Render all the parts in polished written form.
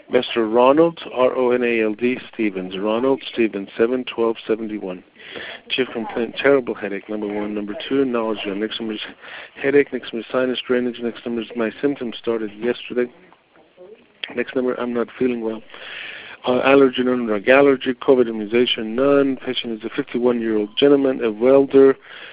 Mr. Ronald, R-O-N-A-L-D, Stevens. Ronald Stevens, 71271. Chief complaint, terrible headache, number 1. Number 2, nausea. Next number is headache. Next number is sinus drainage. Next number is my symptoms started yesterday. Next number, I'm not feeling well. Allergy, none, drug allergy. COVID immunization, none. Patient is a 51-year-old gentleman, a welder.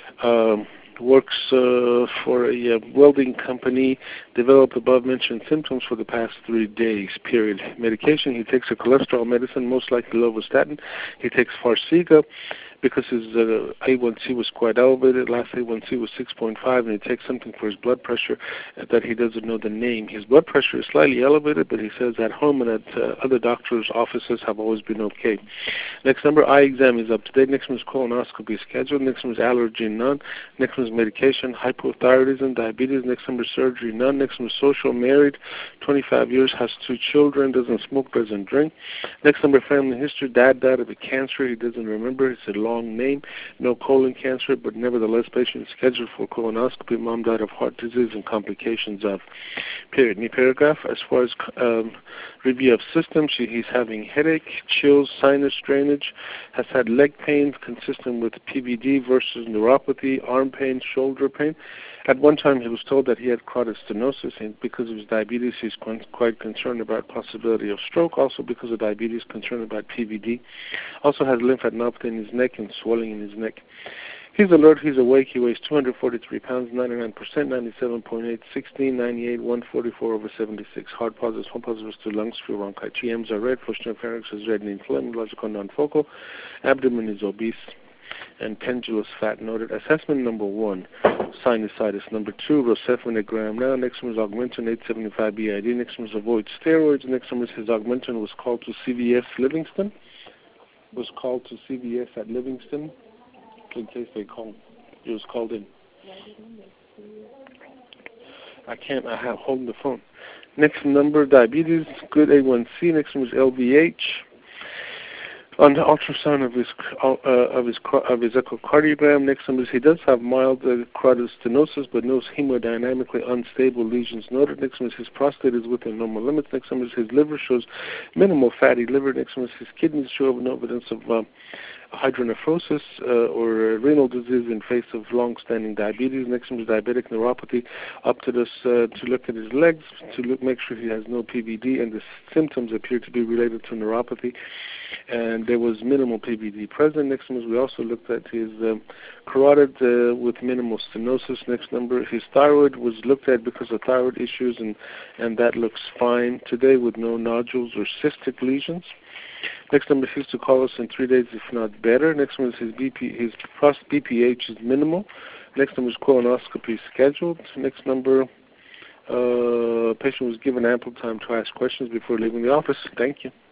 Works for a welding company, developed above-mentioned symptoms for the past 3 days, period. Medication, he takes a cholesterol medicine, most likely lovastatin. He takes Farxiga because his A1C was quite elevated. Last A1C was 6.5, and he takes something for his blood pressure that he doesn't know the name. His blood pressure is slightly elevated, but he says at home and at other doctors' offices have always been okay. Next number, eye exam is up to date. Next one is colonoscopy scheduled. Next one is allergy, none. Next one is medication, hypothyroidism, diabetes. Next number is surgery, none. Next one is social, married, 25 years, has 2 children, doesn't smoke, doesn't drink. Next number, family history, dad died of a cancer, he doesn't remember. It's a long name, no colon cancer, but nevertheless, patient is scheduled for colonoscopy. Mom died of heart disease and complications of, period. New paragraph, as far as review of systems, he's having headache, chills, sinus drainage, has had leg pain consistent with PVD versus neuropathy, arm pain, shoulder pain. At one time, he was told that he had carotid stenosis, and because of his diabetes, he's quite concerned about possibility of stroke. Also, because of diabetes, concerned about PVD. Also has lymphadenopathy in his neck and swelling in his neck. He's alert, he's awake, he weighs 243 pounds, 99%, 97.8, 16, 98, 144 over 76. Heart positives, home positives to lungs, few bronchi. GMs are red, first pharynx is red and inflamed, logical non-focal. Abdomen is obese and pendulous fat noted. Assessment number 1, sinusitis. Number 2, rocephalinagram. Now, next one is Augmentin 875 BID. Next one is avoid steroids. Next one is his Augmentin was called to CVS Livingston. Was called to CVS at Livingston in case they call. It was called in. I have holding the phone. Next number, diabetes, good A1C. Next one is LVH. On the ultrasound of his echocardiogram, next number is he does have mild carotid stenosis, but no hemodynamically unstable lesions noted. Next one is his prostate is within normal limits. Next one is his liver shows minimal fatty liver. Next one is his kidneys show no evidence of hydronephrosis or renal disease in face of long-standing diabetes. Next one is diabetic neuropathy. Up to this to look at his legs to make sure he has no PVD, and the symptoms appear to be related to neuropathy. And there was minimal PVD present. Next one is we also looked at his carotid with minimal stenosis. Next number, his thyroid was looked at because of thyroid issues, and that looks fine today with no nodules or cystic lesions. Next number, he used to call us in 3 days, if not better. Next one is his BPH is minimal. Next number is colonoscopy scheduled. Next number, patient was given ample time to ask questions before leaving the office. Thank you.